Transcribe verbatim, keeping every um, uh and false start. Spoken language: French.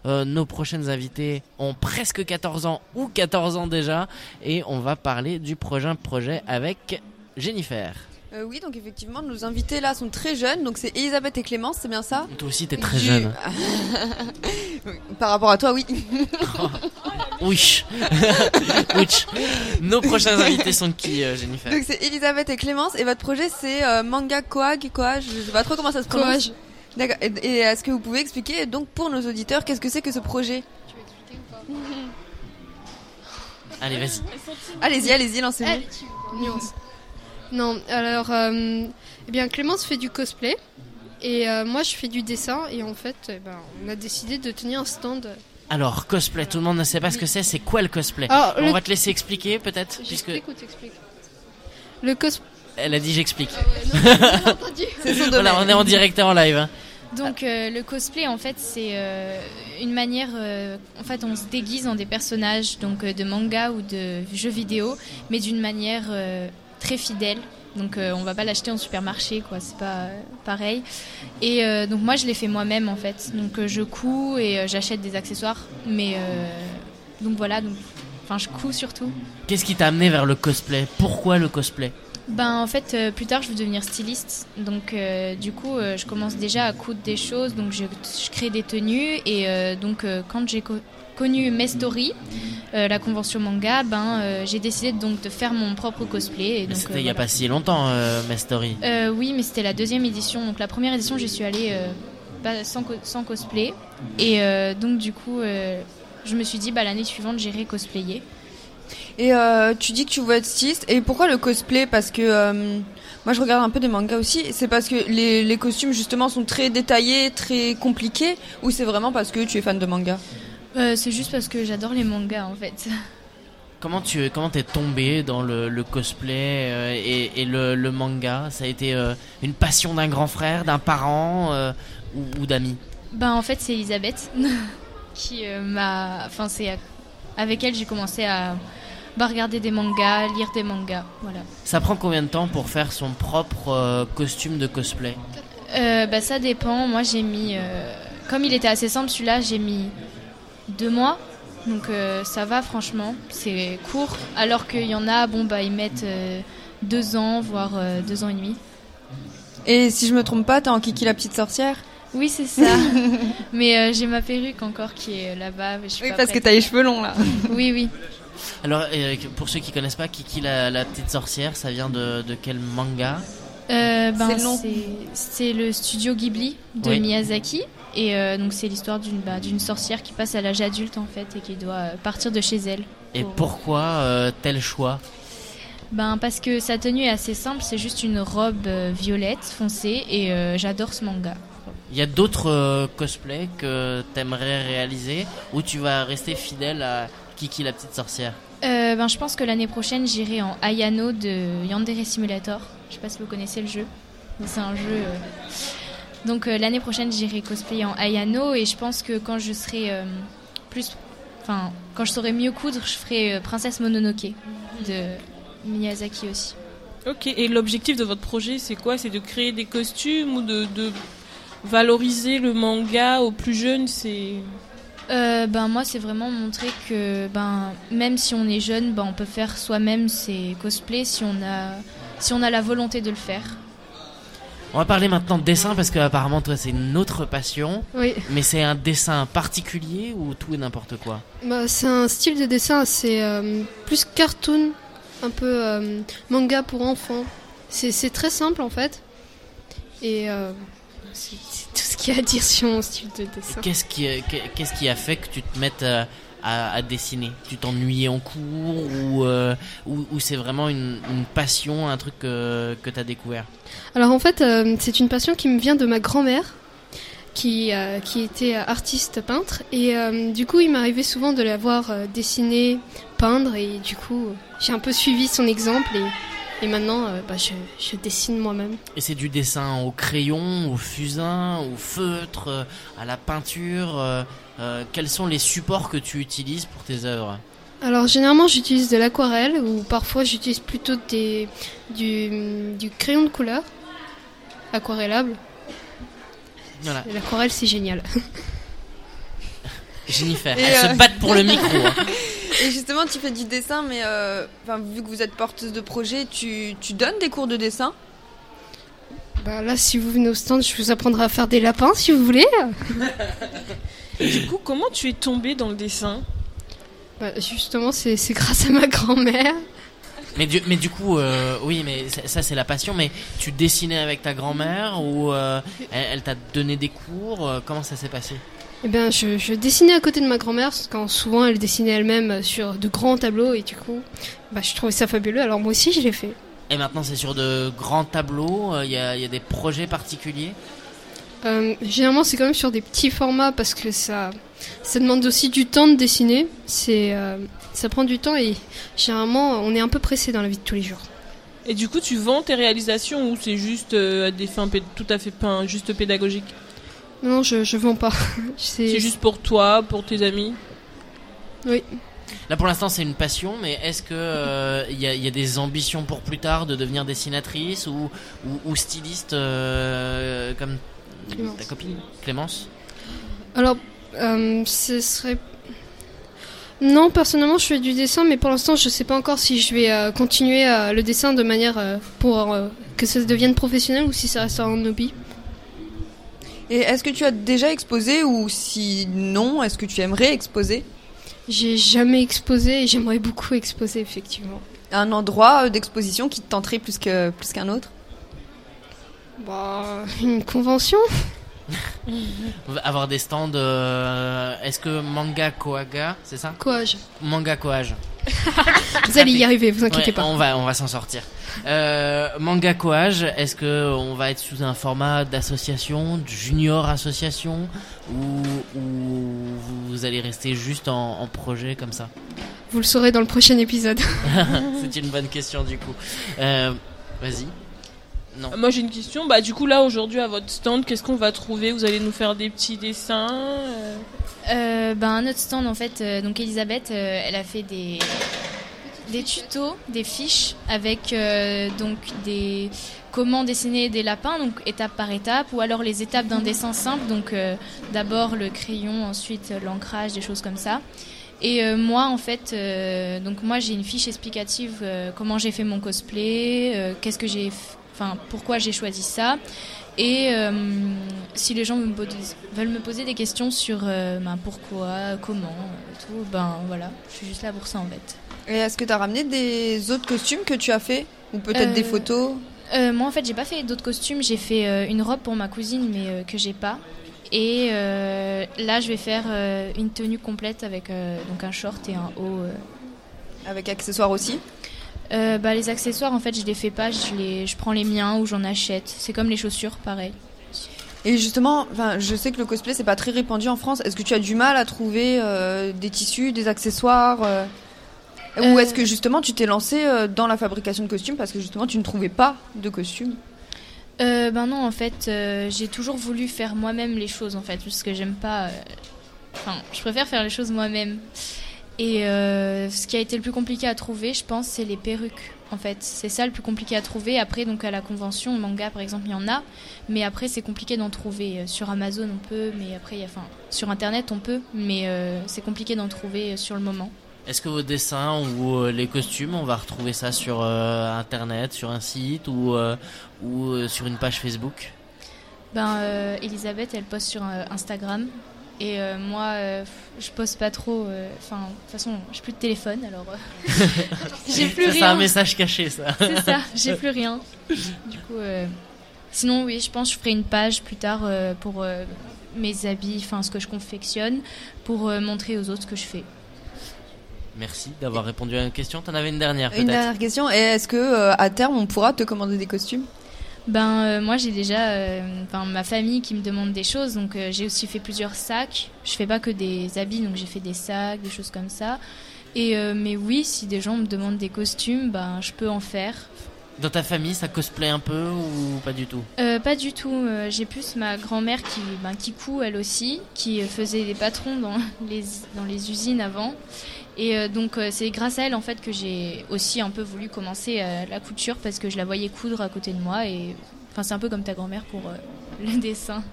Euh, nos prochaines invités ont presque quatorze ans ou quatorze ans déjà. Et on va parler du prochain projet avec Jennifer. Euh, oui, donc effectivement, nos invités là sont très jeunes. Donc c'est Elisabeth et Clémence, c'est bien ça? Toi aussi, t'es très du... jeune. Par rapport à toi, oui. Oui. Oui. Nos prochains invités sont qui, euh, Jennifer? Donc c'est Elisabeth et Clémence. Et votre projet, c'est euh, Manga Coag, Coage, je sais pas trop comment ça se prononce. Coage. D'accord. Et, et est-ce que vous pouvez expliquer, donc pour nos auditeurs, qu'est-ce que c'est que ce projet? Tu veux expliquer ou pas? Allez, vas-y. Allez-y, allez-y, lancez-vous. Allez, nuance. Non, alors, euh, eh bien, Clémence fait du cosplay et euh, moi je fais du dessin et en fait, eh ben, on a décidé de tenir un stand. Alors, cosplay, tout le monde ne sait pas ce que c'est. C'est quoi le cosplay? Alors, On le... va te laisser expliquer peut-être, puisque J'explique ou t'expliques? Le cosplay. elle a dit j'explique. Ah ouais, non, j'ai pas entendu. C'est son Voilà, domaine. on est en direct et en live. Hein. Donc euh, le cosplay en fait c'est euh, une manière, euh, en fait on se déguise en des personnages donc euh, de manga ou de jeux vidéo, mais d'une manière euh, très fidèle. Donc euh, on va pas l'acheter en supermarché quoi, c'est pas euh, pareil. Et euh, donc moi je l'ai fait moi-même en fait. Donc euh, je couds et euh, j'achète des accessoires, mais euh, donc voilà donc, enfin je couds surtout. Qu'est-ce qui t'a amené vers le cosplay? Pourquoi le cosplay? Ben en fait euh, plus tard je veux devenir styliste donc euh, du coup euh, je commence déjà à coudre des choses donc je, je crée des tenues et euh, donc euh, quand j'ai co- connu Mestory euh, la convention manga ben euh, j'ai décidé donc de faire mon propre cosplay et Mais donc c'était euh, il y a voilà. pas si longtemps, euh, Mestory. Euh, oui mais c'était la deuxième édition donc la première édition j'y suis allée euh, pas, sans, co- sans cosplay et euh, donc du coup euh, je me suis dit bah l'année suivante j'irai cosplayer. Et euh, tu dis que tu veux être styliste. Et pourquoi le cosplay? Parce que euh, moi je regarde un peu des mangas aussi. C'est parce que les, les costumes justement sont très détaillés, très compliqués, ou c'est vraiment parce que tu es fan de manga? Euh, c'est juste parce que j'adore les mangas en fait. Comment tu comment t'es tombé dans le, le cosplay euh, et, et le, le manga? Ça a été euh, une passion d'un grand frère, d'un parent euh, ou, ou d'amis? Ben en fait c'est Elisabeth qui euh, m'a, enfin c'est avec elle j'ai commencé à bah, regarder des mangas, lire des mangas, voilà. Ça prend combien de temps pour faire son propre euh, costume de cosplay? Euh, bah ça dépend. Moi j'ai mis, euh, comme il était assez simple celui-là, j'ai mis deux mois. Donc euh, ça va franchement, c'est court. Alors qu'il y en a, bon bah ils mettent euh, deux ans, voire euh, deux ans et demi. Et si je me trompe pas, t'es en Kiki la petite sorcière? Oui c'est ça. Mais euh, j'ai ma perruque encore qui est là-bas. Mais je suis Oui, pas parce que prête. t'as les cheveux longs là. Oui oui. Alors euh, pour ceux qui connaissent pas, Kiki la, la petite sorcière, ça vient de, de quel manga? Euh, ben, C'est le nom. c'est, c'est le studio Ghibli de Oui. Miyazaki et euh, donc c'est l'histoire d'une, bah, d'une sorcière qui passe à l'âge adulte en fait et qui doit euh, partir de chez elle. Et Pour- pourquoi euh, tel choix? Ben parce que sa tenue est assez simple, c'est juste une robe euh, violette foncée et euh, j'adore ce manga. Il y a d'autres euh, cosplays que t'aimerais réaliser ou tu vas rester fidèle à Kiki la petite sorcière? Euh, ben je pense que l'année prochaine j'irai en Ayano de Yandere Simulator. Je sais pas si vous connaissez le jeu. Mais c'est un jeu. euh, Donc euh, l'année prochaine j'irai cosplayer en Ayano et je pense que quand je serai euh, plus, enfin quand je saurai mieux coudre, je ferai euh, Princesse Mononoke de Miyazaki aussi. Ok, et l'objectif de votre projet, c'est quoi? C'est de créer des costumes ou de, de valoriser le manga aux plus jeunes? C'est... Euh, ben moi c'est vraiment montrer que ben même si on est jeune, ben on peut faire soi-même ses cosplays si on a si on a la volonté de le faire. On va parler maintenant de dessin parce que apparemment toi c'est une autre passion, Oui, mais c'est un dessin particulier ou tout et n'importe quoi? bah, c'est un style de dessin assez euh, plus cartoon, un peu euh, manga pour enfants. C'est, c'est très simple en fait. Et euh, c'est, c'est tout ce qu'il y a à dire sur mon style de dessin. Qu'est-ce qui, qu'est-ce qui a fait que tu te mettes à, à, à dessiner? Tu t'ennuyais en cours ou, euh, ou, ou c'est vraiment une, une passion, un truc que, que tu as découvert? Alors en fait, euh, c'est une passion qui me vient de ma grand-mère, qui, euh, qui était artiste peintre. Et euh, du coup, il m'arrivait souvent de la voir euh, dessiner, peindre. Et du coup, j'ai un peu suivi son exemple. Et, et maintenant, euh, bah, je, je dessine moi-même. Et c'est du dessin au crayon, au fusain, au feutre, euh, à la peinture euh, euh, quels sont les supports que tu utilises pour tes œuvres? Alors généralement, j'utilise de l'aquarelle ou parfois j'utilise plutôt des, du, du crayon de couleur aquarellable. Voilà. L'aquarelle, c'est génial. Jennifer, Et elles euh, se battent pour le micro. Hein. Et justement, tu fais du dessin, mais euh, enfin, vu que vous êtes porteuse de projet, tu, tu donnes des cours de dessin? Bah là, si vous venez au stand, je vous apprendrai à faire des lapins si vous voulez. Et du coup, comment tu es tombée dans le dessin? Bah, justement, c'est, c'est grâce à ma grand-mère. Mais du, mais du coup, euh, oui, mais ça, ça, c'est la passion. Mais tu dessinais avec ta grand-mère ou euh, elle, elle t'a donné des cours euh, comment ça s'est passé? Eh bien, je, je dessinais à côté de ma grand-mère, quand souvent elle dessinait elle-même sur de grands tableaux, et du coup, bah, je trouvais ça fabuleux, alors moi aussi je l'ai fait. Et maintenant, c'est sur de grands tableaux. Il y a, y a des projets particuliers? Euh, généralement, c'est quand même sur des petits formats, parce que ça, ça demande aussi du temps de dessiner. C'est, euh, ça prend du temps, et généralement, on est un peu pressé dans la vie de tous les jours. Et du coup, tu vends tes réalisations ou c'est juste euh, à des fins pé- tout à fait pas juste pédagogiques? Non, je, je vends pas. C'est, C'est juste pour toi, pour tes amis? Oui. Là, pour l'instant, c'est une passion, mais est-ce que euh, y a, y a des ambitions pour plus tard de devenir dessinatrice ou, ou, ou styliste euh, comme Clémence. ta copine Clémence? Alors, euh, ce serait... Non, personnellement, je fais du dessin, mais pour l'instant, je sais pas encore si je vais euh, continuer euh, le dessin de manière euh, pour euh, que ça devienne professionnel ou si ça reste un hobby. Et est-ce que tu as déjà exposé, ou si non, est-ce que tu aimerais exposer? J'ai jamais exposé et j'aimerais beaucoup exposer, effectivement. Un endroit d'exposition qui te tenterait plus, que, plus qu'un autre? Bah, une convention. On va avoir des stands. Euh, est-ce que Manga Kohaga, c'est ça? Coage. Manga Kohage. Vous allez y arriver, vous inquiétez Ouais, pas. On va, on va s'en sortir. Euh, Manga Kohage, est-ce que on va être sous un format d'association, de junior association, ou, ou vous allez rester juste en, en projet comme ça? Vous le saurez dans le prochain épisode. C'est une bonne question du coup. Euh, vas-y. Non. Moi j'ai une question, bah du coup là aujourd'hui à votre stand, qu'est-ce qu'on va trouver? Vous allez nous faire des petits dessins euh... Euh, ben, un autre stand en fait, euh, donc Elisabeth, euh, elle a fait des, des tutos, des fiches avec euh, donc des comment dessiner des lapins, donc étape par étape, ou alors les étapes d'un dessin simple, donc euh, d'abord le crayon, ensuite l'ancrage, des choses comme ça. Et euh, moi en fait, euh, donc moi j'ai une fiche explicative euh, comment j'ai fait mon cosplay, euh, qu'est-ce que j'ai, f... enfin pourquoi j'ai choisi ça. Et euh, si les gens me posent, veulent me poser des questions sur euh, ben, pourquoi, comment, euh, tout, ben voilà, je suis juste là pour ça en fait. Et est-ce que tu as ramené des autres costumes que tu as fait? Ou peut-être Euh, des photos? euh, Moi en fait j'ai pas fait d'autres costumes, j'ai fait euh, une robe pour ma cousine mais euh, que j'ai pas. Et euh, là je vais faire euh, une tenue complète avec euh, donc un short et un haut. Euh. Avec accessoires aussi? Euh, bah, les accessoires en fait je les fais pas, je, les, je prends les miens ou j'en achète. C'est comme les chaussures, pareil. Et justement, enfin, je sais que le cosplay c'est pas très répandu en France. Est-ce que tu as du mal à trouver euh, des tissus, des accessoires euh, Euh, Ou est-ce que justement tu t'es lancé euh, dans la fabrication de costumes parce que justement tu ne trouvais pas de costumes? Euh, ben non, en fait, euh, j'ai toujours voulu faire moi-même les choses, en fait, parce que j'aime pas... euh, Enfin, je préfère faire les choses moi-même. Et euh, ce qui a été le plus compliqué à trouver, je pense, c'est les perruques, en fait. C'est ça le plus compliqué à trouver. Après, donc à la convention, manga, par exemple, il y en a. Mais après, c'est compliqué d'en trouver. Euh, Sur Amazon, on peut, mais après, il y a... Enfin, sur Internet, on peut, mais euh, c'est compliqué d'en trouver euh, sur le moment. Est-ce que vos dessins ou euh, les costumes, on va retrouver ça sur euh, Internet, sur un site ou, euh, ou euh, sur une page Facebook? Ben, euh, Elisabeth, elle poste sur euh, Instagram. Et euh, moi, euh, je poste pas trop. Enfin, euh, de toute façon, j'ai plus de téléphone, alors euh, j'ai plus ça, rien. C'est un message caché, ça. C'est ça, j'ai plus rien. Du coup, euh, sinon, oui, je pense que je ferai une page plus tard euh, pour euh, mes habits, enfin, ce que je confectionne, pour euh, montrer aux autres ce que je fais. Merci d'avoir répondu à une question. T'en avais une dernière, peut-être? Une dernière question. Et est-ce que euh, à terme on pourra te commander des costumes? Ben euh, moi j'ai déjà euh, ma famille qui me demande des choses, donc euh, j'ai aussi fait plusieurs sacs. Je fais pas que des habits, donc j'ai fait des sacs, des choses comme ça. Et euh, mais oui, si des gens me demandent des costumes, ben je peux en faire. Dans ta famille, ça cosplay un peu ou pas du tout? euh, Pas du tout. Euh, j'ai plus ma grand-mère qui, ben, qui coud elle aussi, qui faisait des patrons dans les dans les usines avant. Et euh, donc euh, c'est grâce à elle en fait que j'ai aussi un peu voulu commencer euh, la couture, parce que je la voyais coudre à côté de moi, et enfin c'est un peu comme ta grand-mère pour euh, le dessin.